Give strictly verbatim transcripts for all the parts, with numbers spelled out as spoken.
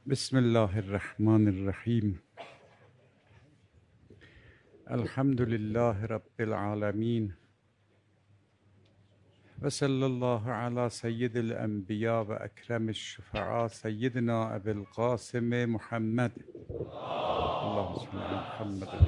بسم الله الرحمن الرحیم. الحمد لله رب العالمین و صلی الله علی سید الانبیاء و اکرم الشفعاء سیدنا ابی القاسم محمد. اللهم صل علی محمد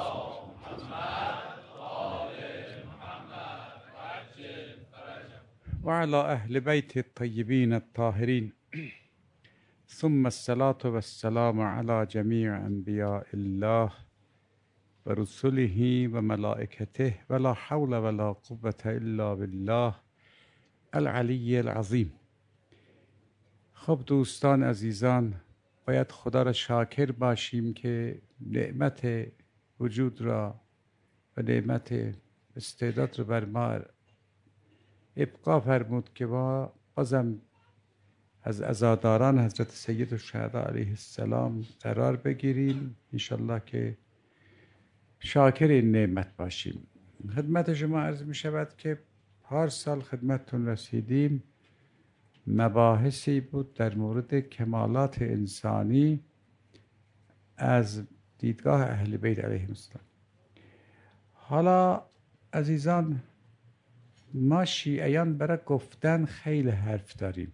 و علی اهل بیت الطیبین الطاهرین، ثم الصلاة والسلام على جميع انبیاء الله و رسله و ملائکته ولا حول ولا قوة الا بالله العلی العظیم. خب دوستان عزیزان، باید خدا را شاکر باشیم که نعمت وجود را و نعمت استعداد را بر ما ابقا فرمود که ما بازم از عزاداران حضرت سید الشهدا علیه السلام قرار بگیریم. انشالله که شاکر این نعمت باشیم. خدمت شما عرض می شود که پارسال خدمتتون رسیدیم، مباحثی بود در مورد کمالات انسانی از دیدگاه اهل بیت علیهم السلام. حالا عزیزان، ما شیعیان برای گفتن خیلی حرف داریم،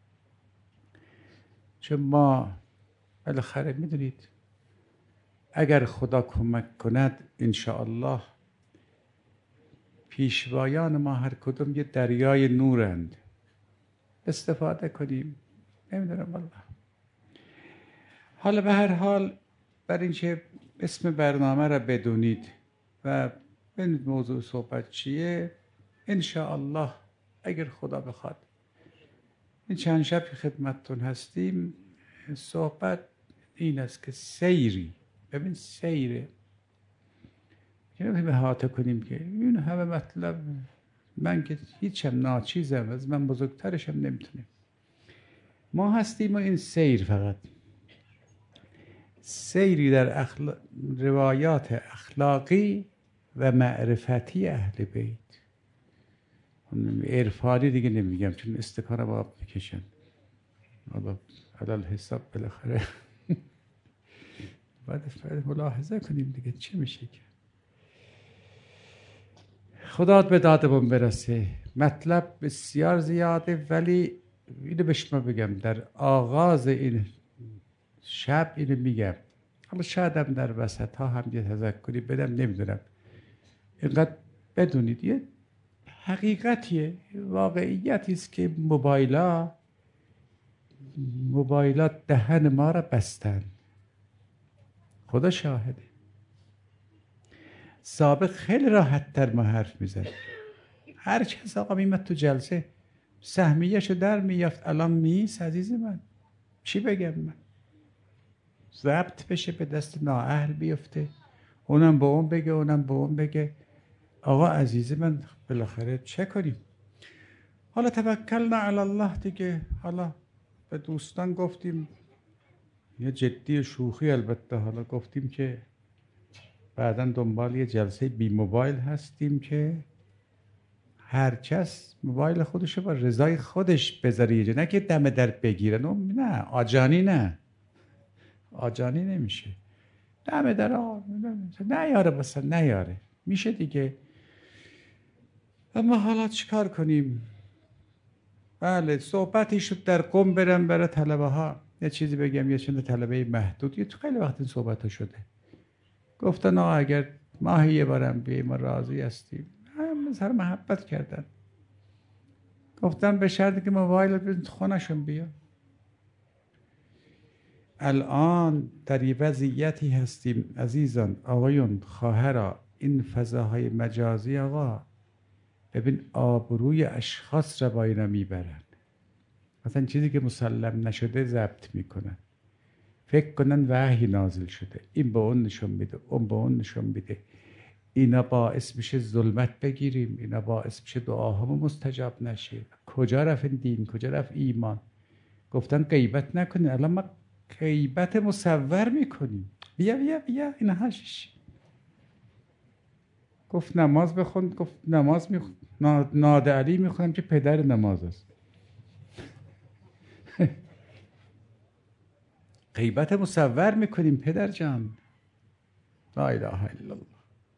چون ما بالاخره میدونید اگر خدا کمک کند انشاءالله پیشوایان ما هر کدوم یه دریای نورند، استفاده کنیم. نمیدونم والله. حالا به هر حال بر اینکه اسم برنامه را بدونید و ببینید موضوع صحبت چیه، انشاءالله اگر خدا بخواد این چند شب که خدمتتون هستیم صحبت این است که سیری، ببین سیره که نمیتونیم احاطه کنیم که این همه مطلب، من که هیچم ناچیزم، از من بزرگترشم نمیتونیم. ما هستیم و این سیر فقط سیری در اخلا... روایات اخلاقی و معرفتی اهل بیت. عرفانی دیگه نمیگم چون استکانه با آب میکشن، حالا علال حساب بالاخره باید ملاحظه کنیم دیگه چه میشه که خدا به دادمون برسه. مطلب بسیار زیاده، ولی اینو به شما بگم در آغاز این شب اینو میگم، حالا شاید هم در وسط ها هم یه تذکری بدم، نمیدونم. اینقدر بدونید یه حقیقتیه، واقعیتی است که موبایلا موبایلات دهن ما را بستن. خدا شاهده. سابق خیلی راحت تر ما حرف میزد. هر کس آقا میمد تو جلسه سهمیه‌شو در میافت. الان میس عزیز من، چی بگم من؟ ضبط بشه به دست نااهل بیفته، اونم به اون بگه اونم به اون بگه. آقا عزیز من بالاخره چه کنیم؟ حالا توکلنا علی الله دیگه. حالا به دوستان گفتیم، یه جدی شوخی البته، حالا گفتیم که بعداً دنبال یه جلسه بی موبایل هستیم که هر کس موبایل خودشو با رضای خودش بذاره یه جا، نه که دم در بگیره. نه آجانی، نه آجانی نمیشه. دم در آه نه یاره، بسن نه یاره میشه دیگه. اما حالا چیکار کنیم؟ بله صحبتی شد در قم برم برای طلبه ها یه چیزی بگم، یه چند طلبه محدود، یه تو خیلی وقت این صحبت ها شده. گفتن آقا اگر ماهی یه بارم بیایی ما راضی هستیم. هم سر محبت کردن. گفتم به شرطی که موبایل رو خونشون بیا. الان در یه وضعیتی هستیم عزیزان، آقایون، خواهرها، این فضاهای مجازی آقا ببین آبروی اشخاص را با اینا میبرن. مثلا چیزی که مسلم نشده ضبط میکنن، فکر کنن وحی نازل شده، این به اون نشون میده، اون به اون نشون میده. اینا باعث میشه ظلمت بگیریم، اینا باعث میشه دعاهامون مستجاب نشه. کجا رفت دین؟ کجا رفت ایمان؟ گفتن غیبت نکنین، الان ما غیبت مصور میکنیم. بیا بیا بیا این هاشش. گفت نماز بخون، گفت نماز میخون، ناده علی میخونم که پدر نماز است. غیبت مصور میکنیم پدر جان. لا اله الا الله.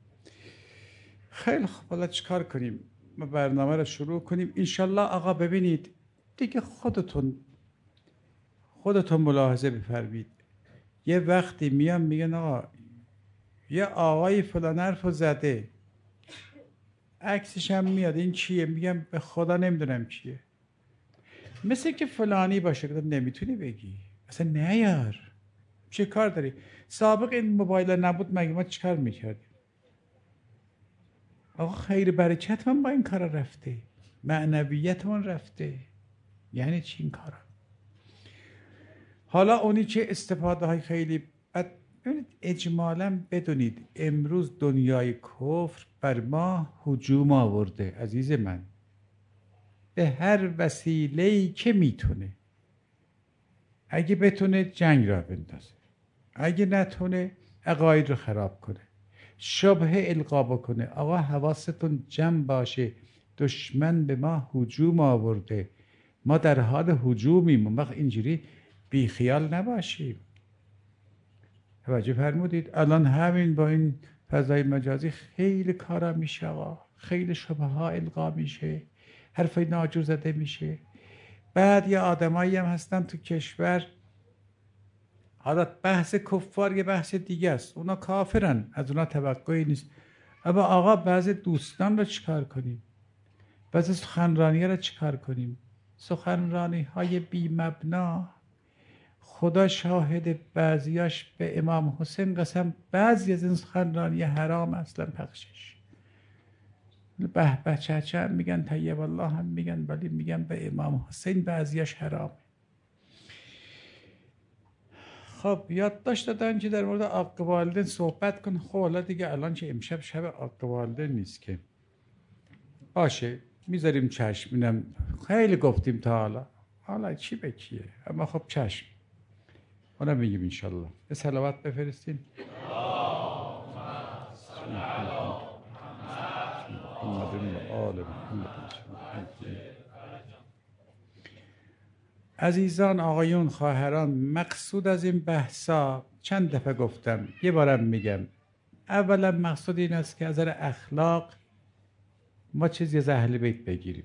خیلی خب، حالا چیکار کنیم؟ ما برنامه رو شروع کنیم انشالله. آقا ببینید دیگه، خودتون خودتون ملاحظه بفرمید. یه وقتی میان میگن آقا یه آقای فلان حرفو زده، عکسش هم میاد، این چیه؟ میگم به خدا نمیدونم چیه. مثل که فلانی باشه. گفتم نمیتونی بگی، اصلا نیار، چه کار داری؟ سابق این موبایل نبود مگه ما چیکار میکردیم؟ آقا خیر برکت من با این کارا رفته، معنویت من رفته. یعنی چی این کارا؟ حالا اونی چه استفاده های خیلی بد. ببینید اجمالا بدونید امروز دنیای کفر بر ما هجوم آورده عزیز من، به هر وسیله‌ای که میتونه. اگه بتونه جنگ را بندازه، اگه نتونه عقاید رو خراب کنه، شبهه القا بکنه. آقا حواستون جمع باشه، دشمن به ما هجوم آورده، ما در حال هجومیم. اون وقت اینجوری بیخیال نباشیم. توجه فرمودید؟ الان همین با این فضای مجازی خیلی کارا میشه آقا، خیلی شبهه ها القا میشه، حرفای ناجور زده میشه. بعد یه آدمایی هم هستن تو کشور، حالا بحث کفار یه بحث دیگه است، اونا کافرن، از اونا توقعی نیست. اما آقا بعض دوستان رو چیکار کنیم؟ بعض سخنرانی رو چیکار کنیم؟ سخنرانی های بی مبنا. خدا شاهد بعضیاش به امام حسین قسم، بعضی از این سخنرانی حرام اصلا پخشش. به به چه هم میگن، طیب الله هم میگن، ولی میگن به امام حسین بعضیاش حرامه. خب یادداشت دادن که در مورد عاق والدین صحبت کن. خب حالا دیگه الان که امشب شب عاق والدین نیست که، باشه میذاریم چشم. اینم خیلی گفتیم تا حالا، حالا چی به کیه، اما خب چشم، اونم میگیم انشالله. به صلوات بفرستین. عزیزان، آقایون، خواهران، مقصود از این بحثا چند دفعه گفتم، یه بارم میگم. اولا مقصود این است که از نظر اخلاق ما چیزی از اهل بیت بگیریم.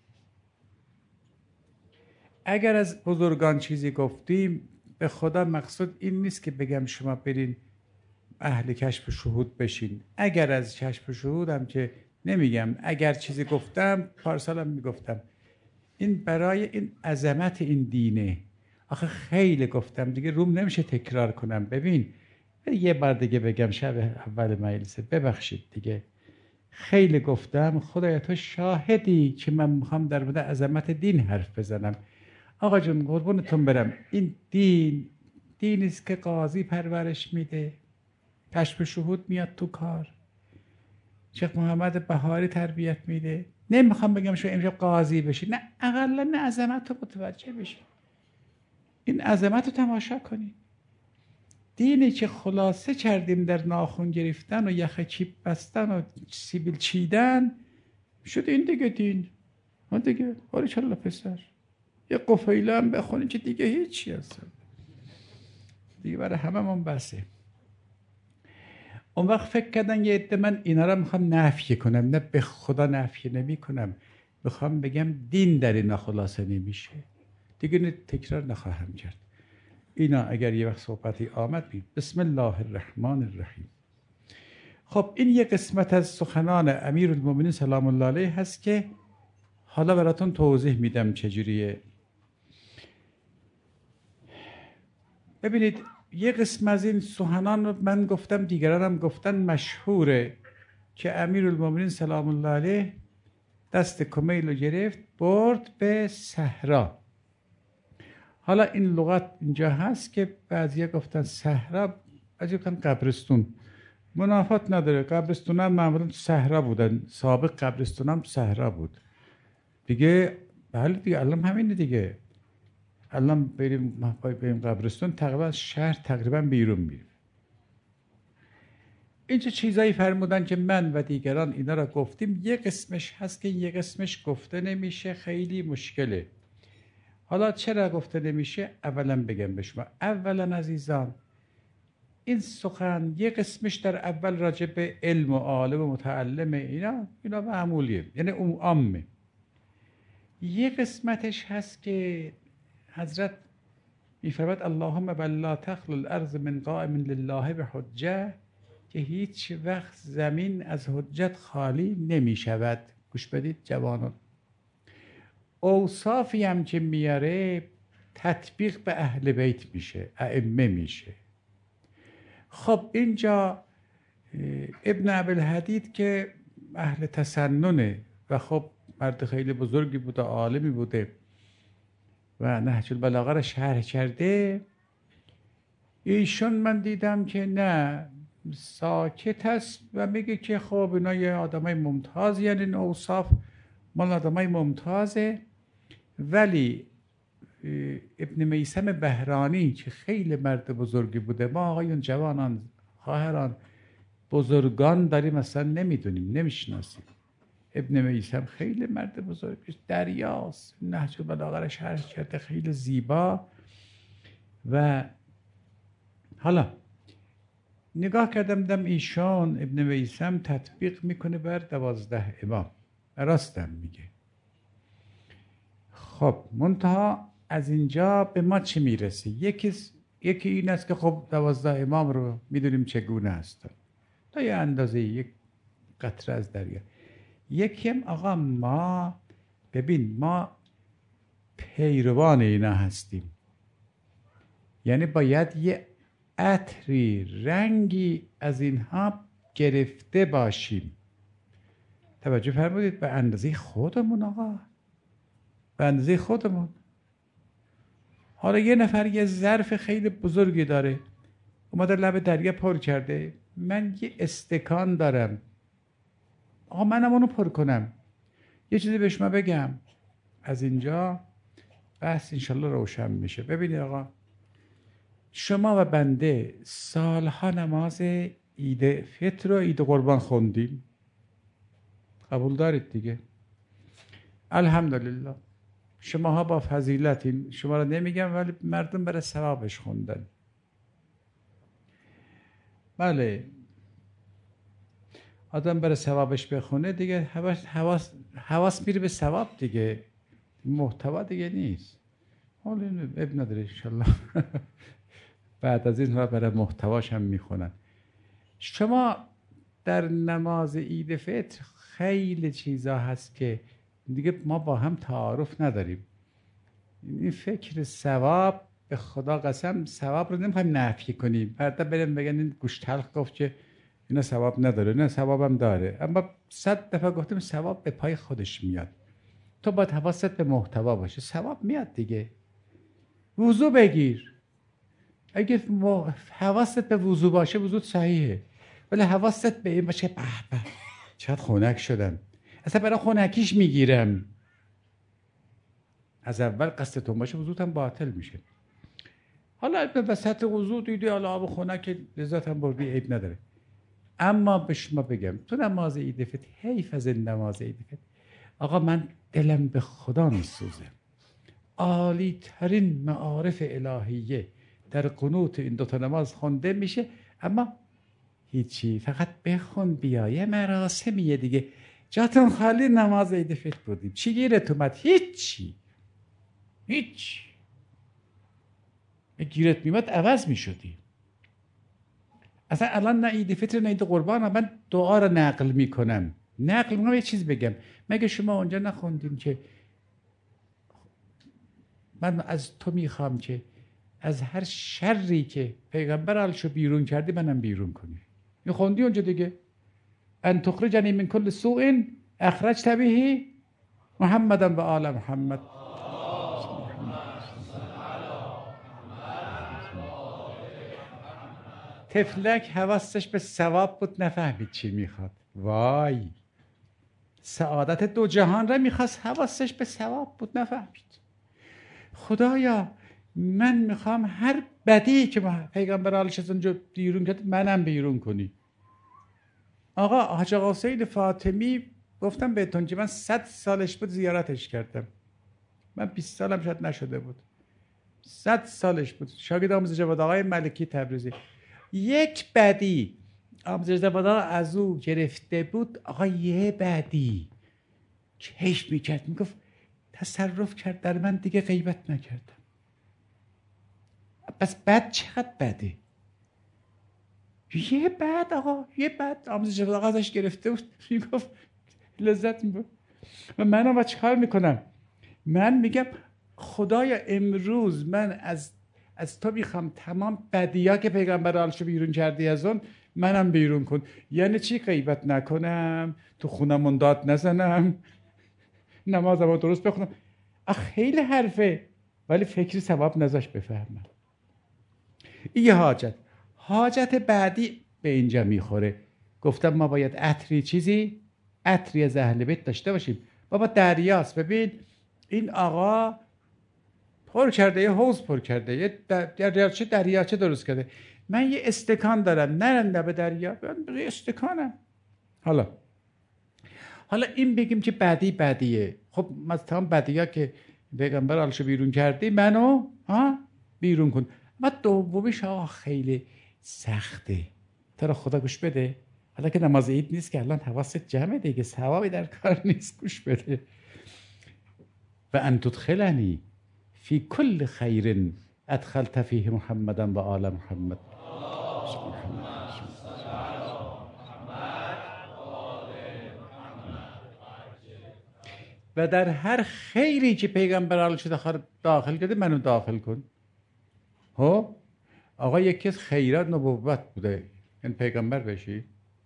اگر از بزرگان چیزی گفتیم، به خدا مقصود این نیست که بگم شما برین اهل کشف شهود بشین. اگر از کشف شهود هم که نمیگم، اگر چیزی گفتم پارسالم میگفتم، این برای این عظمت این دینه. آخه خیلی گفتم دیگه، روم نمیشه تکرار کنم. ببین یه بار دیگه بگم شب اول مجلسه، ببخشید دیگه، خیلی گفتم. خدایا تو شاهدی که من میخوام در مورد عظمت دین حرف بزنم. آقا جون قربونتون برم، این دین دینی است که قاضی پرورش میده، کشف شهود میاد تو کار، شیخ محمد بهاری تربیت میده. نمیخوام بگم شو امشب قاضی بشی، نه، اقلا نه عظمت رو متوجه بشی، این عظمت رو تماشا کنی. دینی که خلاصه کردیم در ناخن گرفتن و یخ چیپ بستن و سیبیل چیدن، شد این دیگه دین. اون دیگه باریکالله پسر، یه قفیله هم بخونی که دیگه هیچی هستن دیگه، برای همه من بسه. اون وقت فکر کردن یه عده من اینا رو میخوام نفی کنم. نه، به خدا نفی نمی کنم، میخوام بگم دین در اینا خلاصه نمیشه دیگه، تکرار نخواهم کرد. اینا اگر یه وقت صحبتی آمد بیم. بسم الله الرحمن الرحیم. خب این یه قسمت از سخنان امیرالمومنین سلام الله علیه هست که حالا براتون توضیح میدم چجوریه. ببینید یه قسم از این سخنان رو من گفتم، دیگران هم گفتن، مشهوره که امیرالمومنین سلام الله علیه دست کمیل رو گرفت برد به صحرا. حالا این لغت اینجا هست که بعضیا گفتن صحرا، بعضیا گفتن قبرستون. منافات نداره، قبرستون هم معمولا صحرا بودن، سابق قبرستون هم صحرا بود دیگه. بله دیگه، الان همینه دیگه. الان بریم بریم قبرستون، تقریبا شهر تقریبا بیرون میریم. اینجا چیزایی فرمودن که من و دیگران اینا را گفتیم. یه قسمش هست که یه قسمش گفته نمیشه، خیلی مشکله. حالا چرا گفته نمیشه؟ اولا بگم به شما، اولا عزیزان این سخن یه قسمش در اول راجع به علم و عالم و متعلم اینا اینا معمولیه، یعنی اون عامه. یه قسمتش هست که حضرت میفرماد اللهم بل لا تخلو الارض من قائم لله به حجه، که هیچ وقت زمین از حجت خالی نمی شود. گوش بدید جوانان، اوصافی هم که میاره تطبیق به اهل بیت میشه، ائمه میشه. خب اینجا ابن ابوالحدید که اهل تسننه و خب مرد خیلی بزرگی بوده، عالمی بوده و نهج البلاغه را شرح کرده، ایشون من دیدم که نه ساکت هست و میگه که خب اینا یه آدمای ممتاز، یعنی این اوصاف مال آدمای ممتازه. ولی ابن میثم بهرانی که خیلی مرد بزرگی بوده، ما آقایون جوانان خواهران بزرگان داریم مثلا نمیدونیم نمیشناسیم. ابن میثم خیلی مرد بزرگی، دریاست، نهج البلاغه را شرح کرده خیلی زیبا. و حالا نگاه کردم دم ایشان ابن میثم تطبیق میکنه بر دوازده امام، راستم میگه. خب منتها از اینجا به ما چی میرسه؟ یکی یکی این است که خب دوازده امام رو میدونیم چگونه هستن تا یه اندازه، یک قطره از دریا. یکی هم آقا ما ببین ما پیروان اینا هستیم، یعنی باید یه عطری رنگی از اینها گرفته باشیم. توجه فرمودید؟ به اندازه خودمون آقا، به اندازه خودمون. حالا یه نفر یه ظرف خیلی بزرگی داره، اومده لب دریا پر کرده، من یه استکان دارم، آقا منم اونو پر کنم. یه چیزی به شما بگم، از اینجا بحث انشالله روشن میشه. ببینید آقا، شما و بنده سالها نماز عید فطر و عید قربان خوندیم، قبول دارید دیگه؟ الحمدلله شماها با فضیلتین، شما رو نمیگم ولی مردم برای ثوابش خوندن. بله آدم برای ثوابش بخونه دیگه حواس حواس حواس میره به ثواب دیگه، محتوا دیگه نیست. حالا اب نداره انشالله بعد از این برای محتواش هم میخونن. شما در نماز عید فطر خیلی چیزا هست که دیگه ما با هم تعارف نداریم. این فکر ثواب، به خدا قسم ثواب رو نمیخوایم نفی کنیم، بعدا بریم بگن این گوش تلخ گفت که اینا ثواب نداره، نه ثواب هم داره، اما صد دفعه گفتیم ثواب به پای خودش میاد. تو باید حواست به محتوا باشه، ثواب میاد دیگه. وضو بگیر، اگه حواست به وضو باشه وضو صحیحه، ولی حواست به این باشه به به چقدر خنک شدم، اصلا برای خنکیش میگیرم، از اول قصدتون باشه وضوت هم باطل میشه. حالا به وسط وضو دیدی حالا آب خنک لذت هم بردی، عیب نداره. اما به شما بگم تو نماز عید فطر، حیف از این نماز عید فطر آقا، من دلم به خدا میسوزه. عالی ترین معارف الهیه در قنوت این دوتا نماز خونده میشه، اما هیچی، فقط بخون بیا، یه مراسمیه دیگه. جاتون خالی نماز عید فطر بودیم، چی گیرت اومد؟ هیچی هیچ. گیرت میمد عوض میشدی. اصلا الان نه عید فطر نه عید قربان، من دعا رو نقل میکنم. نقل میکنم یه چیز بگم، مگه شما اونجا نخوندیم که من از تو میخوام که از هر شری که پیغمبر علشو بیرون کردی منم بیرون کنی؟ این خوندی اونجا دیگه، ان تخرجنی من کل سوء اخرجت به محمدا و آل محمد. تفلک حواسش به ثواب بود، نفهمید چی میخواد. وای، سعادت دو جهان را میخواست، حواسش به ثواب بود، نفهمید. خدایا من میخوام هر بدی که پیغمبر علیه السلام بیرون کرد منم بیرون کنی. آقا حاج آقا حسین فاطمی گفتم بهتون که من صد سالش بود زیارتش کردم، من بیست سالم شاید نشده بود، صد سالش بود، شاگرد آموزش جواد آقای ملکی تبریزی. یک بدی آموزش جواد آقا از او گرفته بود، آقا یه بدی چشم میکرد میگفت تصرف کرد در من، دیگه غیبت نکردم. بس بد چقدر بده؟ یه بد آقا، یه بد آموزش جواد آقا ازش گرفته بود، میگفت لذت میبرد. و منم با چیکار میکنم؟ من میگم خدایا امروز من از از تو میخوام تمام بدیا که پیغمبر آلشو بیرون کردی از اون منم بیرون کن. یعنی چی؟ غیبت نکنم، تو خونمون داد نزنم، نمازمو درست بخونم. آخ خیلی حرفه، ولی فکری ثواب نذاش بفهمم. این یه حاجت. حاجت بعدی به اینجا میخوره. گفتم ما باید عطری چیزی عطری از اهل بیت داشته باشیم. بابا دریاست، ببین این آقا پر کرده، یه حوض پر کرده، یه دریاچه دریاچه درست کرده. من یه استکان دارم، نرم به دریا، من یه استکانم. حالا حالا این بگیم که بدی بدیه. خب مثلا بدیا که پیغمبر آلشو بیرون کردی، منو ها بیرون کن. اما دومیش آقا خیلی سخته. تو را خدا گوش بده. حالا که نماز عید نیست که الان حواست جمعه دیگه، ثوابی در کار نیست، گوش بده. و ان تدخلنی فی کل خیر ادخلت فیه محمدا و آل محمد. و در هر خیری که پیغمبر آل شده داخل کرده منو داخل کن. ها آقا یکی از خیرات نبوت بوده، یعنی پیغمبر بشی.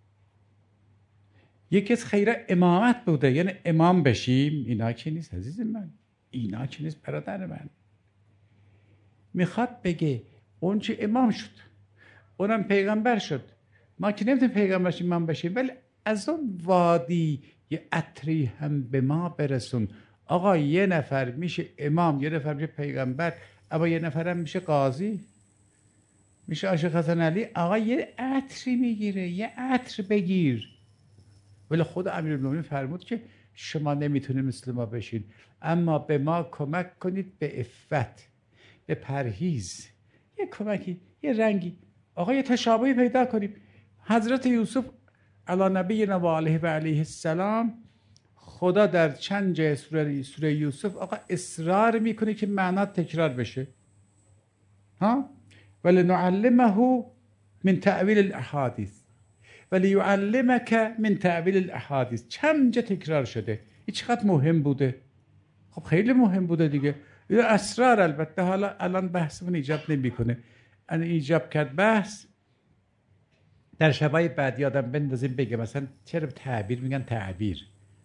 یکی از خیرات امامت بوده، یعنی امام بشیم. اینا چی نیست عزیز من، اینا چی نیست برادر من. میخواد بگه اون چه امام شد، اونم پیغمبر شد، ما که نمیتونیم پیغمبر شیم امام بشیم، ولی از اون وادی یه عطری هم به ما برسون. آقا یه نفر میشه امام، یه نفر میشه پیغمبر، اما یه نفر هم میشه قاضی، میشه عاشق حسن علی. آقا یه عطری میگیره، یه عطر بگیر. ولی خود امیرالمومنین فرمود که شما نمیتونید مثل ما بشین، اما به ما کمک کنید به عفت، به پرهیز، یه کمکی، یه رنگی. آقا یه تشابهی پیدا کنیم. حضرت یوسف علی نبینا و علیه و علیه السلام، خدا در چند جای سوره, سوره یوسف آقا اصرار میکنه که معنا تکرار بشه. ها ولی نعلمه من تعویل الاحادیث ولی یعلمک من تعویل الاحادیث. چند جا تکرار شده. این چقدر مهم بوده. خب خیلی مهم بوده دیگه. این اسرار البته حالا الان بحثمون ایجاب نمیکنه. ان ایجاب کرد بحث در شبای بعد یادم بندازیم بگه مثلا چرا تعبیر میگن تعبیر.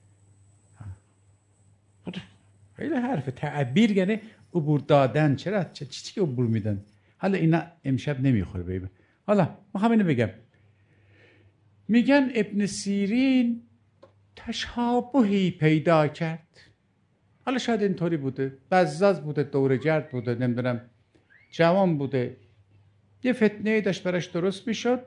خیلی حرف تعبیر یعنی عبور دادن. چرا چه چیزی که عبور میدن؟ حالا اینا امشب نمیخوره بیبه. حالا ما همینو بگم. میگن ابن سیرین تشابهی پیدا کرد. حالا شاید اینطوری بوده، بزاز بوده، دوره‌گرد بوده، نمیدونم جوان بوده، یه فتنه داشت براش درست میشد.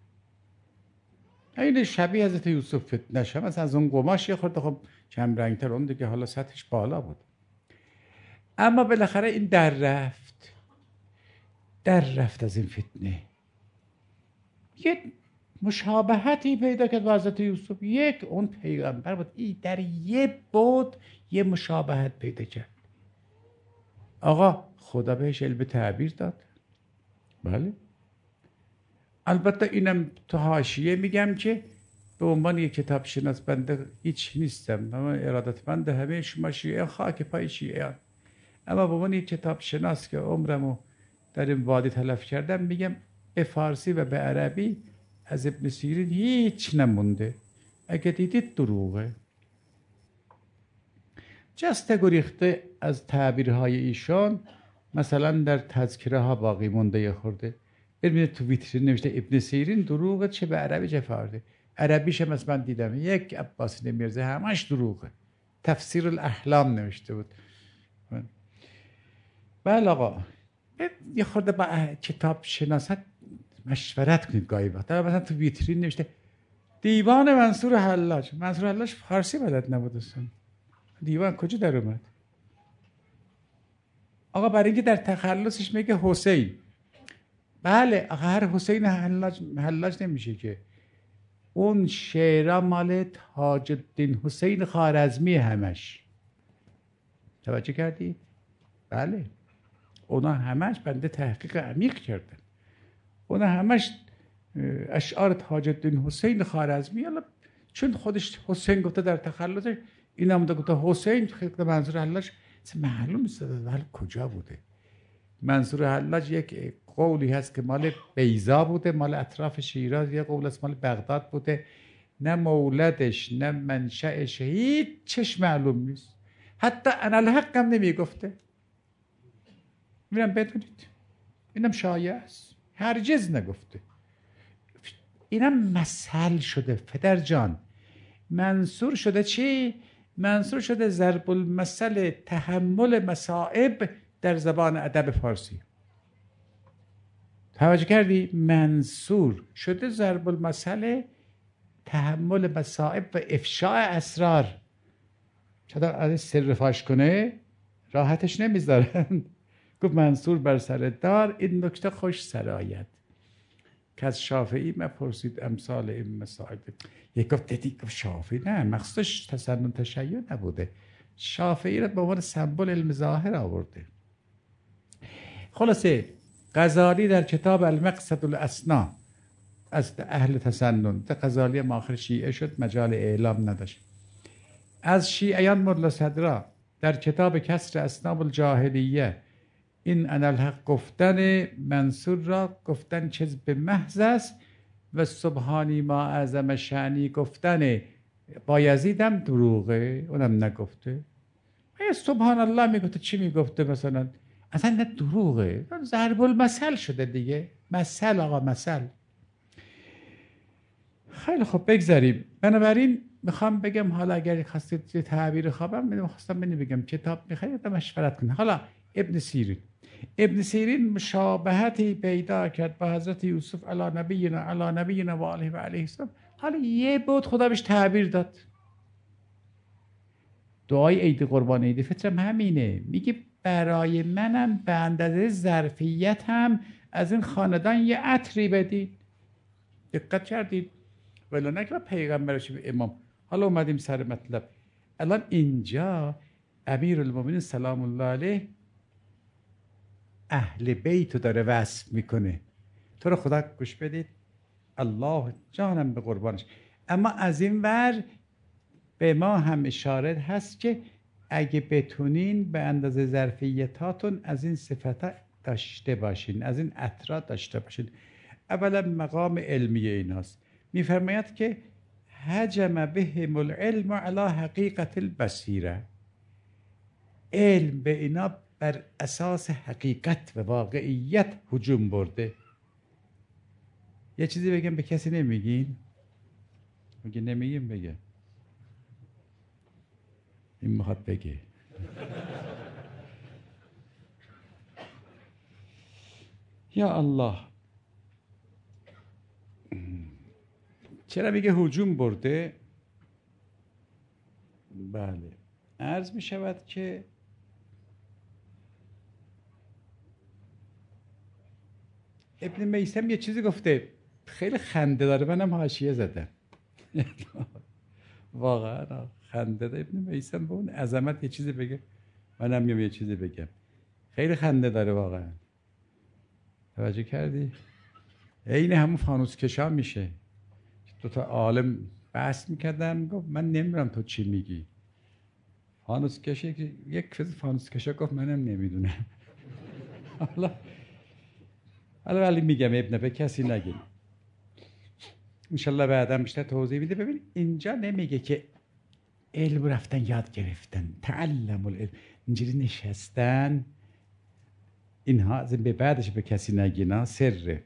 این شبیه حضرت یوسف فتنه شد، مثلا از اون قماش یه خورده خب کم رنگتر، اون دیگه حالا سطحش بالا بود. اما بالاخره این در رفت در رفت از این فتنه. یه مشابهتی پیدا کرد با حضرت یوسف. یک اون پیغمبر بود، این در یه بود یه مشابهت پیدا کرد. آقا خدا بهش علم تعبیر داد. بله البته اینم تو حاشیه میگم که به عنوان یک کتاب شناس بنده هیچ نیستم، من ارادتمند همه شما شیعه، خاک پای شیعه، اما به عنوان یک کتاب شناس که عمرمو در این وادی تلف کردم میگم به فارسی و به عربی از ابن سیرین هیچ نمونده. اگه دیدید دروغه. جسته گریخته از تعبیرهای ایشان، مثلا در تذکره ها باقی مونده یه خورده. ببینید تو ویترین نوشته ابن سیرین دروغه، چه به عربی چه فارسی. عربیش هم از من دیدم یک عباسی میرزا همش دروغه. تفسیر الاحلام نوشته بود. بله آقا یه خورده با کتاب شناست مشورت کنید گاهی وقت. مثلا تو ویترین نوشته دیوان منصور حلاج. منصور حلاج فارسی بلد نبود اصلا. دیوان کجا در اومد؟ آقا برای اینکه در تخلصش میگه حسین. بله آقا هر حسین حلاج حلاج نمیشه که. اون شعرها مال تاج الدین حسین خوارزمی همش. توجه کردی؟ بله اونا همش بنده تحقیق عمیق کردن. اونا همش اشعار تاج الدین حسین خوارزمی. حالا چون خودش حسین گفته در تخلصش، این هم گفته حسین، خیلی منظور حلاج معلوم نیست ولی کجا بوده. منظور حلاج یک قولی هست که مال بیضا بوده، مال اطراف شیراز، یک قول است مال بغداد بوده. نه مولدش نه منشأش هیچ چش معلوم نیست. حتی انالحق هم نمی گفته. میرم بدونید اینم شایعه است، هرگز نگفته. اینم مثل شده پدر جان. منصور شده چی؟ منصور شده ضرب المثل تحمل مصائب در زبان ادب فارسی. توجه کردی؟ منصور شده ضرب المثل تحمل مصائب و افشاء اسرار. چطور از سر فاش کنه راحتش نمیذارن. گفت منصور بر سر دار این نکته خوش سرایت که از شافعی مپرسید امثال این مصائب. یک گفت دیدی گفت شافعی نه مقصودش تسنن تشیع نبوده، شافعی را به عنوان سمبل علم ظاهر آورده. خلاصه غزالی در کتاب المقصد الاسنا از اهل تسنن، غزالی هم آخر شیعه شد مجال اعلام نداشت. از شیعیان ملا صدرا در کتاب کسر اسناب الجاهلیه این انالحق گفتن منصور را گفتن چیز به محض است و سبحانی ما اعظم شعنی گفتن بایزید هم دروغه، اونم نگفته. سبحان الله میگفته چی میگفته مثلا؟ اصلا نه دروغه، ضرب المثل شده دیگه. مثل آقا مثل. خیلی خب بگذاریم. بنابراین میخوام بگم حالا اگر خواستید تعبیر خوابم میخواستم بنی بگم کتاب میخواید مشورت کنید. حالا ابن سیرین ابن سیرین مشابهتی پیدا کرد با حضرت یوسف علی نبینا علی نبینا و علیه و علیه السلام. حالا یه بود خدا بهش تعبیر داد. دعای عید قربان عید فطرم همینه، میگه برای منم به اندازه ظرفیت هم از این خاندان یه عطری بدید. دقت کردید؟ ولی نه که پیغمبرش امام. حالا اومدیم سر مطلب. الان اینجا امیرالمومنین سلام الله علیه اهل بیت رو داره وصف میکنه. تو رو خدا گوش بدید. الله جانم به قربانش. اما از این ور به ما هم اشاره هست که اگه بتونین به اندازه ظرفیتاتون از این صفتا داشته باشین، از این اطراف داشته باشین. اولا مقام علمی ایناست. میفرماید که هجم بهم العلم علی حقیقت البصیره. علم به اینا بر اساس حقیقت و واقعیت هجوم برده. یه چیزی بگم به کسی نمیگین؟ میگه نمیگیم بگه. این میخواد بگه. یا الله. چرا میگه هجوم برده؟ بله عرض می شود که ابن میثم یه چیزی گفته خیلی خنده داره، منم حاشیه زدم. واقعا خنده داره ابن میثم به اون عظمت یه چیزی بگه، منم یه چیزی بگم. خیلی خنده داره واقعا. توجه کردی؟ این همون فانوس کشا میشه. دو تا عالم بحث میکردن، گفت من نمیدونم تو چی میگی. فانوس کشه که یک فیز فانوس کشا گفت منم نمیدونم. حالا حالا ولی میگم ابن به کسی نگین. انشالله بعدم بیشتر توضیح میده. ببین اینجا نمیگه که علم رفتن یاد گرفتن، تعلم العلم، اینجوری نشستن. اینها از این به بعدش به کسی نگینا، سره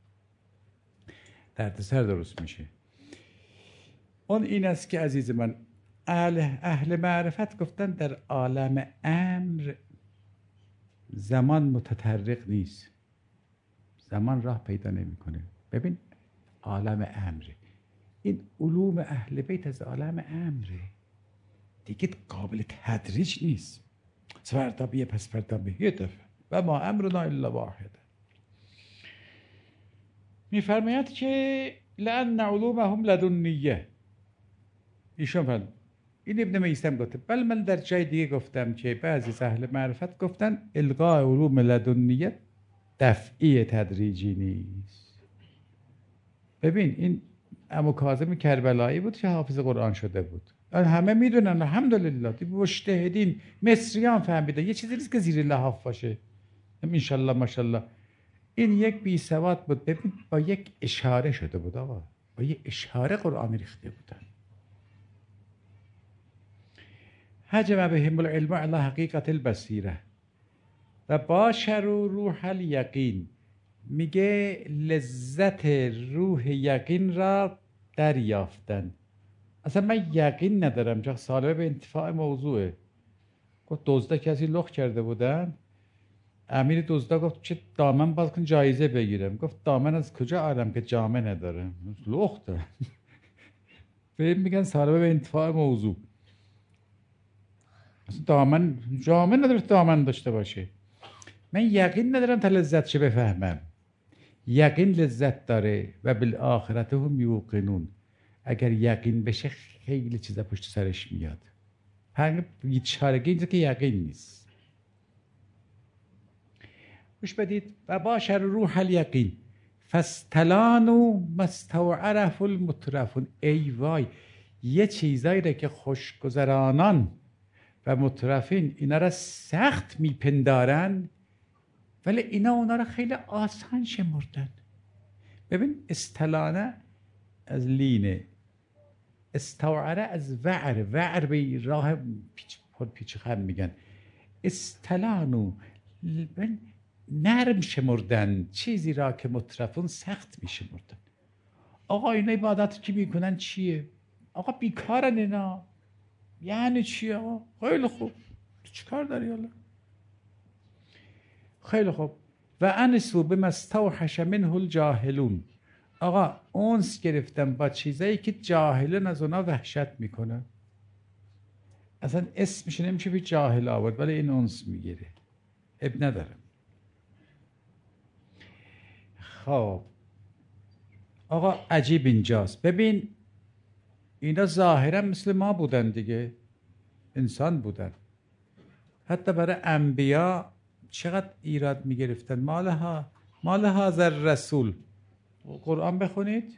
درد سر درست میشه. اون این است که عزیز من اهل, اهل معرفت گفتن در عالم امر زمان متطرق نیست، زمان راه پیدا نمیکنه. ببین عالم امره، این علوم اهل بیت از عالم امره دیگه، قابل تدریج نیست. پس فردا بیه پس فردا بیه یه دفعه و ما امرنا الا واحد. میفرماید که لأن علومهم لدنیه. ایشون فرمود این ابن میثم گفته، بل من در جای دیگه گفتم که بعضی از اهل معرفت گفتن الغاء علوم لدنیه دفعی تدریجی نیست. ببین این عمو کاظم کربلایی بود که حافظ قرآن شده بود، همه میدونن الحمدلله، مجتهدین مصریان فهمیدن یه چیزی نیست که زیر لحاف باشه. انشالله ماشاءالله این یک بی سواد بود. ببین با یک اشاره شده بود آقا، با یک اشاره قرآن ریخته بودن. حجم بهم العلم علی حقیقت البصیره و باشروا روح الیقین، میگه لذت روح یقین را دریافتن. اصلا من یقین ندارم چون سالمه به انتفاع موضوعه. گفت دزده کسی لخ کرده بودن، امیر دزده گفت چه دامن باز کن جایزه بگیرم. گفت دامن از کجا آرم که جامه نداره، لخ دارم. فهم میگن سالمه به انتفاع موضوع. دامن جامه نداره دامن داشته باشه. من یقین ندارم تا لذت چه بفهمم. یقین لذت داره و بالآخرت هم یوقنون. اگر یقین بشه خیلی چیزا پشت سرش میاد. هر بیچارگی اینجا که یقین نیست. گوش بدید و باشر روح الیقین فاستلانوا مستوعره المترفون. ای وای، یه چیزایی را که خوشگذرانان و مترفین اینا را سخت میپندارن ولی اینا اونا را خیلی آسان شمردن. ببین استلانه از لینه، استوعره از وعر، وعر به راه پیچ پیچ خم میگن. استلانو نرم شمردن چیزی را که مترفون سخت میشمردن. آقا اینا عبادت که میکنن چیه؟ آقا بیکارن اینا، یعنی چیه آقا؟ خیلی خوب، چی کار داری حالا؟ خیلی خوب. و انسو بما استوحش منه الجاهلون. آقا اونس گرفتم با چیزایی که جاهلون از اونا وحشت میکنن. اصلا اسمش نمیشه بی جاهل آورد ولی این اونس میگیره، اب ندارم. خب آقا عجیب اینجاست. ببین اینا ظاهرا مثل ما بودن دیگه، انسان بودن. حتی برای انبیا چقدر ایراد میگرفتن. مالها مال هذا الرسول، قرآن بخونید،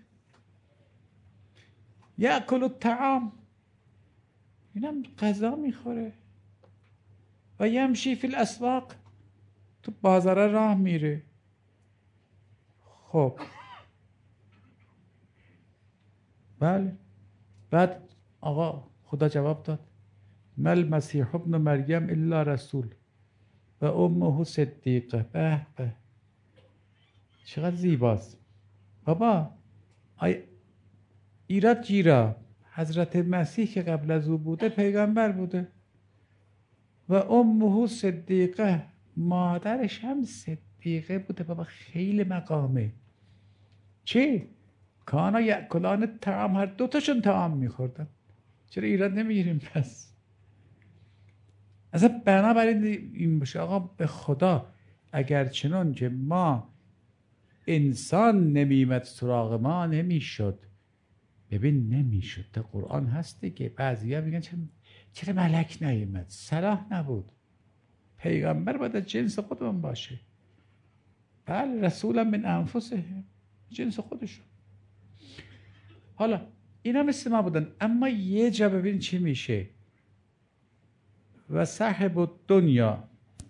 یأکل الطعام، اینم غذا میخوره، و یمشی فی الاسواق، تو بازار راه میره. خب بله. بعد آقا خدا جواب داد مل مسیح ابن مریم الا رسول و امه صدیقه. به به چقدر زیباست بابا. آی ایراد جیرا، حضرت مسیح که قبل از او بوده پیغمبر بوده و امه صدیقه، مادرش هم صدیقه بوده. بابا خیلی مقامه. چی؟ کانا یأکلان طعام، هر دوتاشون طعام میخوردن. چرا ایراد نمیگیریم پس؟ اصلا بنابراین این باشه آقا به خدا اگر چنان که ما انسان نمیمد سراغ ما نمیشد. ببین نمیشد، تا قرآن هست دیگه. بعضی ها میگن چرا, چرا ملک نیامد؟ صلاح نبود. پیغمبر باید از جنس خودمون باشه. بله رسولا من انفسهم، جنس خودشون. حالا اینا مثل ما بودن، اما یه جا ببین چی میشه. و صاحب الدنیا،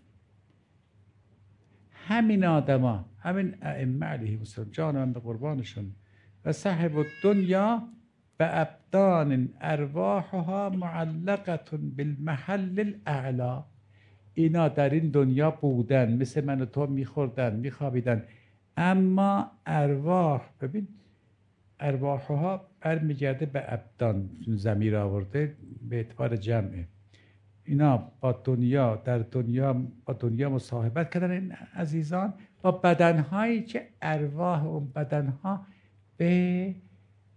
همین آدما، همین ائمه علیهم السلام، جان من به قربانشون. و صاحب الدنیا به ابدان ارواحها معلقه بالمحل الاعلی. اینا در این دنیا بودن، مثل من و تو میخوردن میخوابیدن، اما ارواح، ببین ارواحها برمیگرده به ابدان، ضمیر آورده به اعتبار جمعه. اینا با دنیا، در دنیا با دنیا مصاحبت کردن این عزیزان، با بدنهایی که ارواح اون بدنها به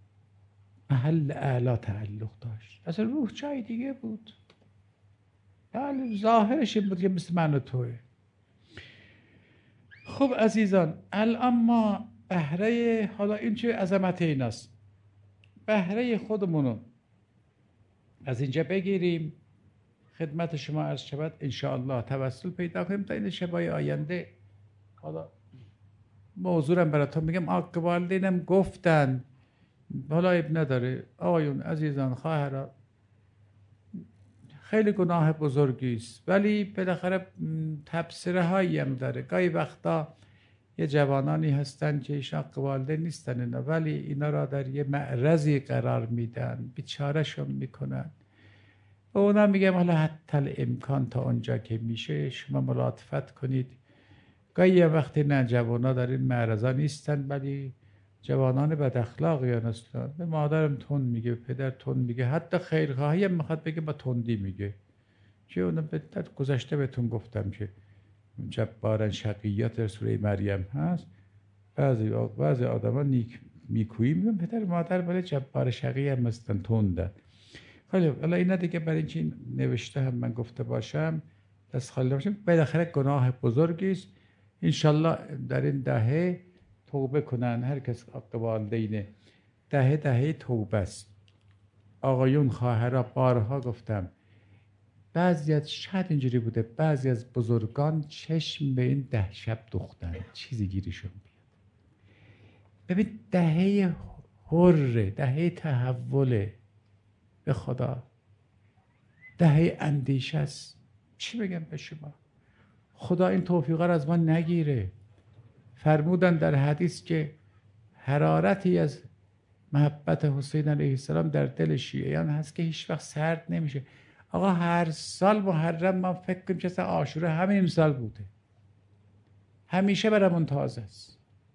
محل اعلا تعلق داشت. اصلا روح جای دیگه بود. بله ظاهرش این بود که مثل من و توه. خب عزیزان، الان ما بهره، حالا این چه عظمت ایناست، بهره خودمونو از اینجا بگیریم، خدمت شما عرض شود انشاءالله توسل پیدا کنیم تا این شبای آینده. حالا موضوعم براتون میگم، آقا والدینم گفتن، حالا اب نداره آقایون عزیزان خواهران، خیلی گناه بزرگی است، ولی بالاخره تبصره هایی هم داره. گاهی وقتا یه جوانانی هستن که ایشان حق والدین نیستن اینا، ولی اینا را در یه معرضی قرار میدن، بیچارهشون میکنن. و اونا میگم حالا حتی امکان تا اونجا که میشه شما ملاطفت کنید. گاهی یه وقتی نه جوانا در این معرضا نیستن، ولی جوانان بد اخلاقی هستن. به مادرم تون میگه، به پدر تون میگه، حتی خیرخواهی هم میخواد بگه با تندی میگه. چه اونم در گذشته بهتون گفتم که جبارن شقیات در سوره مریم هست، بعضی بعضی آدما نیک میکویی میگن پدر مادر ولی جبار شقی هم هستن، تندن. خیلی حالا اینا دیگه برای اینکه این نوشته هم من گفته باشم دست خالی باشم، بالاخره گناه بزرگی است. انشالله در این دهه توبه کنن هر کس حق والدینه. دهه دهه توبه است. آقایون خواهرها بارها گفتم، بعضی از شاید اینجوری بوده، بعضی از بزرگان چشم به این ده شب دوختن چیزی گیریشون بیاد. ببین دهه حره، دهه تحوله، به خدا دهه اندیشه است. چی بگم به شما؟ خدا این توفیقا رو از ما نگیره. فرمودن در حدیث که حرارتی از محبت حسین علیه السلام در دل شیعیان هست که هیچ وقت سرد نمیشه. آقا هر سال محرم ما فکر کنیم که اصلا عاشوره همین امسال بوده، همیشه برامون تازه است.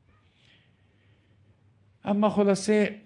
اما خلاصه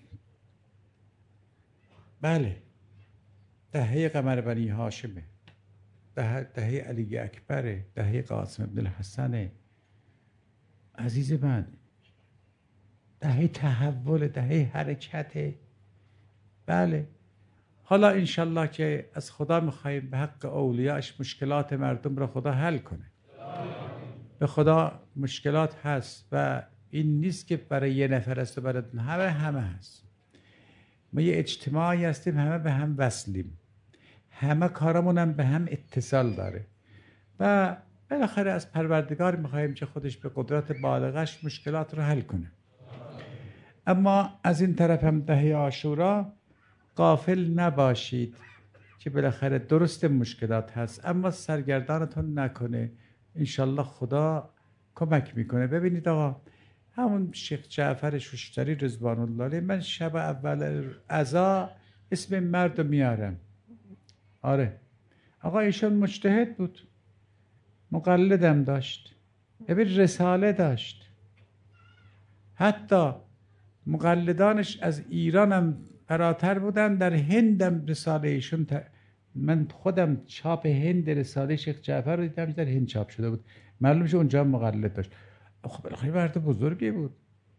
بله دهه قمر بنی هاشمه، دهه, دهه علی اکبره، دهه قاسم ابن الحسنه. عزیز من دهه تحول، دهه حرکته. بله حالا انشالله که از خدا میخواییم به حق اولیاش مشکلات مردم را خدا حل کنه. به خدا مشکلات هست و این نیست که برای یه نفر است و برای همه همه هست. ما یه اجتماعی هستیم، همه به هم وصلیم، همه کارمون هم به هم اتصال داره و بالاخره از پروردگار میخواییم که خودش به قدرت بالغش مشکلات رو حل کنه. اما از این طرف هم دهه عاشورا غافل نباشید که بالاخره درست مشکلات هست، اما سرگردانتون نکنه. انشالله خدا کمک میکنه. ببینید آقا، همون شیخ جعفر شوشتری رضوان الله علیه، من شب اول عزا اسم مرد میارم. آره آقا ایشون مجتهد بود، مقلدم داشت، ببین رساله داشت، حتی مقلدانش از ایرانم فراتر بودن، در هندم رساله ایشون ت... من خودم چاپ هند رساله شیخ جعفر رو دیدم در هند چاپ شده بود، معلوم شه اونجا مقلد داشت. خب بالاخره مرد بزرگی بود.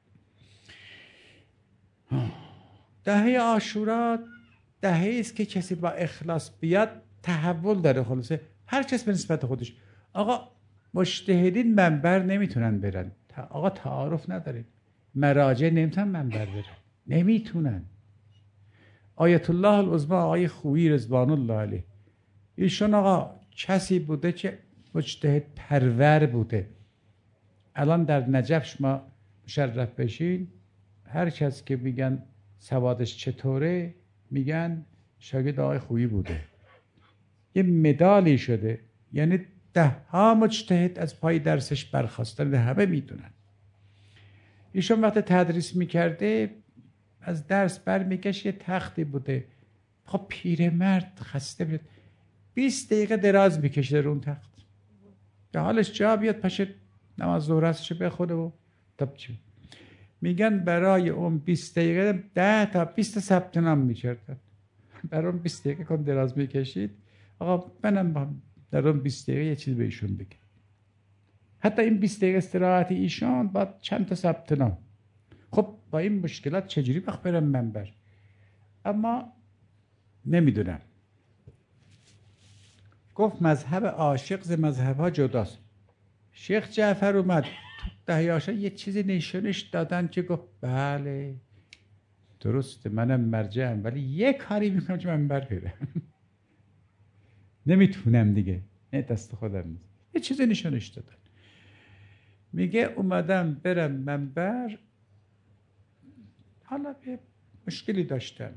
دهه عاشورا دهه است که کسی با اخلاص بیاد تحول داره. خلاصه هر کس به نسبت خودش. آقا مجتهدین منبر نمیتونن برن، آقا تعارف ندارین، مراجع نمیتونن منبر برن، نمیتونن. آیت الله العظمی آقای خویی رضوان الله علیه، ایشون آقا کسی بوده که مجتهد پرور بوده. الان در نجف شما مشرف بشین، هر کس که میگن سوادش چطوره میگن شاگرد آقای خویی بوده، یه مدالی شده. یعنی ده ها مجتهد از پای درسش برخواستن، همه میدونن. ایشون وقت تدریس میکرده از درس برمیگشت، یه تختی بوده، خب پیرمرد خسته بود، بیست دقیقه دراز میکشه رو اون تخت، به حالش جا بیاد پشه نماز ظهر هستش بخونه و تب چه میگن برای اون بیست دقیقه ده تا بیست ثبت نام میکردن. برای اون بیست دقیقه کن دراز میکشید. آقا منم در اون بیست دقیقه یه چیز به ایشون بگم. حتی این بیست دقیقه استراحت ایشان بعد چند تا ثبت نام. خب با این مشکلات چجوری وقت برم منبر؟ اما نمیدونم. گفت مذهب عاشق ز مذهب ها جداست. شیخ جعفر اومد تو دهه عشر یه چیزی نشونش دادن که گفت بله درسته منم مرجعم ولی یه کاری میکنم که منبر پیدا نمیتونم دیگه، نه دست خودم نیست. یه چیزی نشونش دادن. میگه اومدم برم منبر، حالا یه مشکلی داشتم.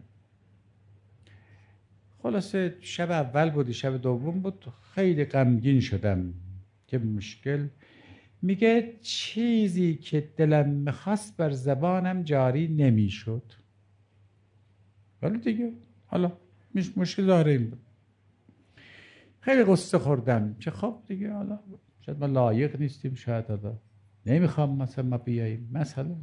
خلاصه شب اول بودی، شب دوم بود، خیلی غمگین شدم که مشکل. میگه چیزی که دلم میخواست بر زبانم جاری نمیشد. ولی دیگه حالا مشکل داره این بود. خیلی قصه خوردم که خب دیگه حالا شاید ما لایق نیستیم، شاید حالا نمیخوام مثلا ما بیاییم. مثلا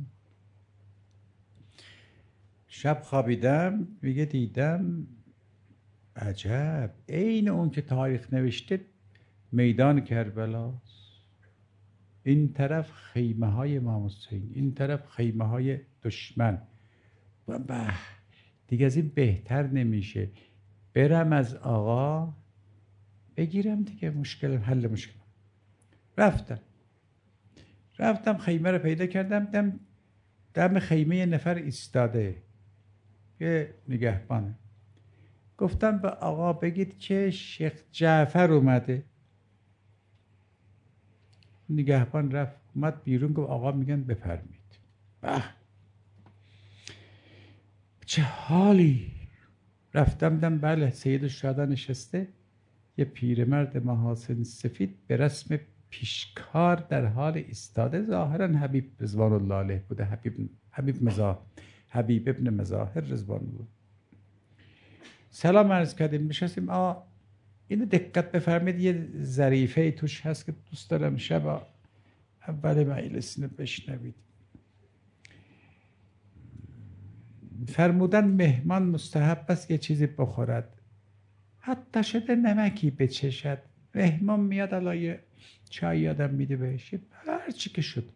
شب خوابیدم، میگه دیدم عجب عین اون که تاریخ نوشته میدان کربلاست. این طرف خیمه های امام حسین، این طرف خیمه های دشمن. به دیگه از این بهتر نمیشه. برم از آقا بگیرم دیگه مشکل حل مشکل. رفتم رفتم خیمه رو پیدا کردم. دم دم خیمه یه نفر ایستاده، یه نگهبانه. گفتم به آقا بگید که شیخ جعفر اومده. نگهبان رفت اومد بیرون، گفت آقا میگن بفرمید. به چه حالی. رفتم دم بله سید الشهدا نشسته، یه پیرمرد محاسن سفید به رسم پیشکار در حال ایستاده. ظاهرا حبیب رضوان الله علیه بوده، حبیب حبیب مظاهر حبیب ابن مظاهر رضوان الله. سلام عرض کردیم، نشستیم. آ اینو دقت بفرمید یه ظریفه توش هست که دوست دارم شب اول مجلس اینو بشنوید. فرمودن مهمان مستحب است یه چیزی بخورد، حتی شده نمکی بچشد. مهمان میاد علایه چای یادم میده بهش، هر چی که شد.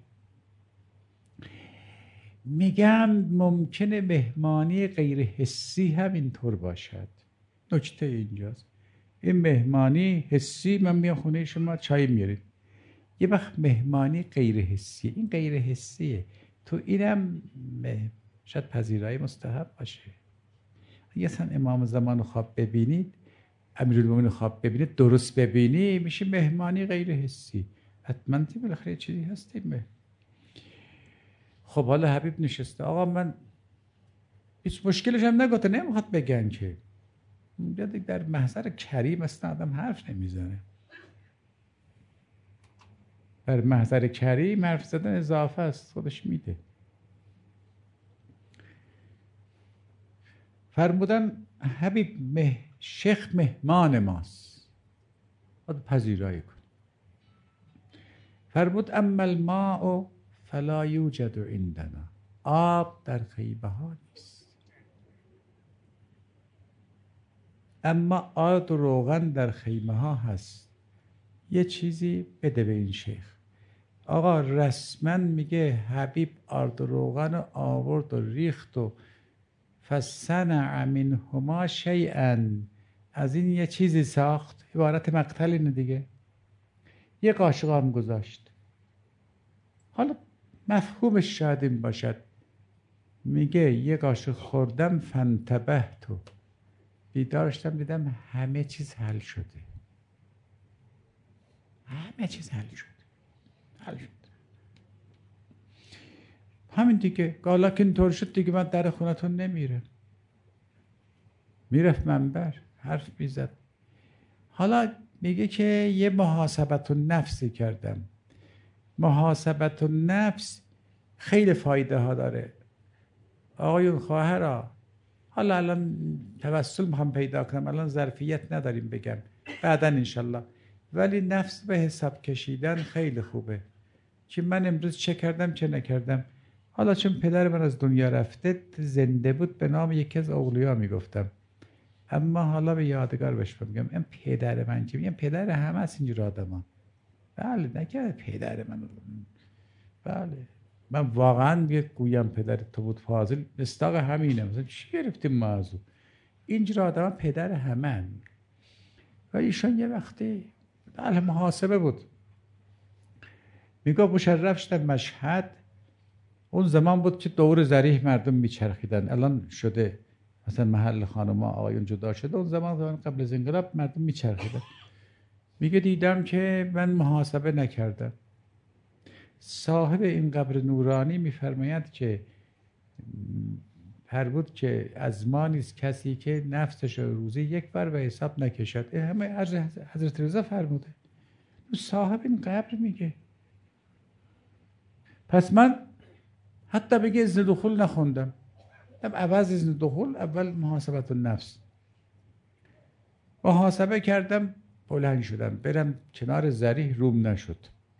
میگم ممکنه مهمانی غیر حسی هم اینطور باشد. نکته اینجاست، این مهمانی حسی، من میام خونه شما چای میاریم. یه وقت مهمانی غیر حسی، این غیر حسیه، تو اینم شاید پذیرایی مستحب باشه. اگه اصلا امام زمان خواب ببینید، امیرالمومنین خواب ببینید، درست ببینی، میشه مهمانی غیر حسی. حتما تی بالاخره چیزی هستیم. خب حالا حبیب نشسته، آقا من هیچ مشکلش هم نگفته، نمیخواد بگن که در محضر کریم اصلا آدم حرف نمیزنه. در محضر کریم حرف زدن اضافه است، خودش میده. فرمودن حبیب مه شیخ مهمان ماست، باید پذیرایی کن. فرمود اما الماء فلا یوجد عندنا، آب در خیمه ها نیست، اما آرد و روغن در خیمه ها هست. یه چیزی بده به این شیخ. آقا رسما میگه حبیب آرد و روغن رو آورد و ریخت و فصنع منهما شیئا، از این یه چیزی ساخت. عبارت مقتل اینه دیگه. یه قاشق هم گذاشت. حالا مفهومش شاید این باشد، میگه یه قاشق خوردم فانتبهت، بیدار شدم دیدم همه چیز حل شده، همه چیز حل شد حل شد همین دیگه. حالا که اینطور شد دیگه من در خونتون نمیرم. میرفت منبر حرف میزد. حالا میگه که یه محاسبت النفسی کردم. محاسبت النفس خیلی فایده ها داره. آقایون خواهرها، حالا الان توسل میخوام پیدا کنم، الان ظرفیت نداریم بگم، بعدا انشالله. ولی نفس به حساب کشیدن خیلی خوبه که من امروز چه کردم چه نکردم. حالا چون پدر من از دنیا رفته، زنده بود به نام یکی از اولیا میگفتم، اما حالا به یادگار بهش میگم این پدر من، که میگم پدر همه از اینجور آدمان. بله نکرده پدر من، بله من واقعا گویم پدر تو بود فاضل، مستاق همینه. مثلا چی گرفتیم موضوع؟ اینجور آدمان پدر همه. و ایشان یه وقتی اهل محاسبه بود، میگه مشرف شدن مشهد. اون زمان بود که دور ذریح مردم میچرخیدن، الان شده مثلا محل خانم آقایون جدا شده، اون زمان زمان قبل از انقلاب مردم میچرخیدن. میگه دیدم که من محاسبه نکردم. صاحب این قبر نورانی میفرماید که هر بود که از ما نیست کسی که نفسش روزی یک بار به حساب نکشد. همه حضرت رضا فرموده، صاحب این قبر میگه. پس من حتی بگه اذن دخول نخوندم، عوض اذن دخول اول محاسبت النفس محاسبه کردم، بلند شدم برم کنار ذریح، روم نشد.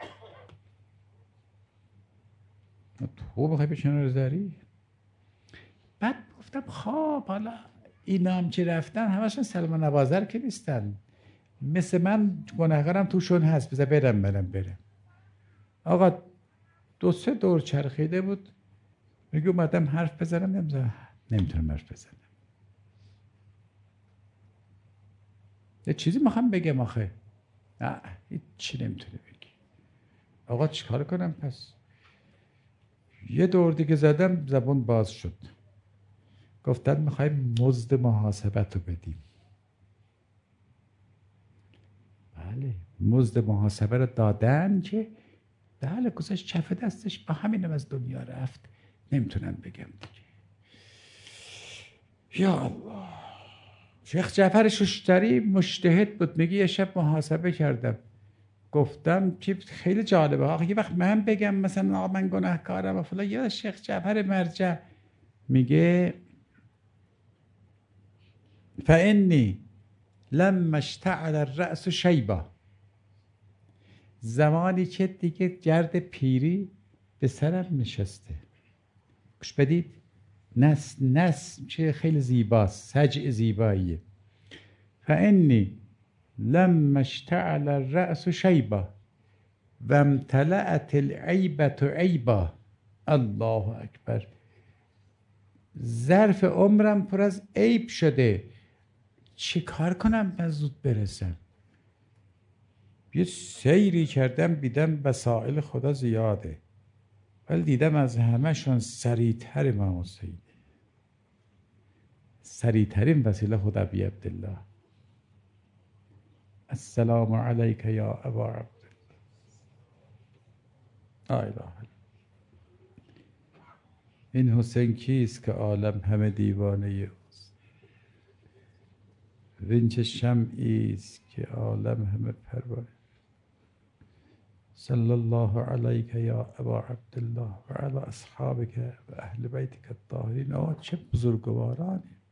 تو بخوای به کنار ذریح؟ بعد گفتم خب حالا اینا هم که رفتن همشون سلمان نوازر که نیستن، مثل من گناهکارم توشون هست، بذار برم برم برم. آقا دو سه دور چرخیده بود، میگه اومدم حرف بزنم، نمیزنم، نمیتونم حرف بزنم. یه چیزی میخوام بگم آخه، نه هیچی نمیتونه بگی. آقا چیکار کنم پس؟ یه دور دیگه زدم، زبون باز شد. گفتن میخوایم مزد محاسبت رو بدیم. بله مزد محاسبه رو دادن که بله گذاشت کف دستش، با همینم از دنیا رفت. نمیتونم بگم دیگه. یا الله. شیخ جعفر ششتری مجتهد بود، میگه یه شب محاسبه کردم، گفتم که خیلی جالبه آقا یه وقت من بگم مثلا آقا من گناهکارم و فلان، یا شیخ جعفر مرجع میگه فانی لما اشتعل الرأس شیبا، زمانی که دیگه گرد پیری به سرم نشسته. گوش بدید، نس نس چه خیلی زیباست، سجع زیباییه. فانی لما اشتعل الرأس شیبا و امتلأت العیبة عیبا. الله اکبر. ظرف عمرم پر از عیب شده، چی کار کنم من زود برسم؟ یه سیری کردم دیدم وسائل خدا زیاده، ولی دیدم از همه‌شون سریع‌تر امام حسین، سریع‌ترین وسیله خدا ابی عبدالله. السلام علیک یا ابا عبدالله. لا اله الا این حسین کیست که عالم همه دیوانه اوست؟ وین چه شمعی است که عالم همه پروانه. صلی الله علیک یا ابا عبدالله و علی اصحابک و اهل بیتک الطاهرین. آه چه بزرگوارانی.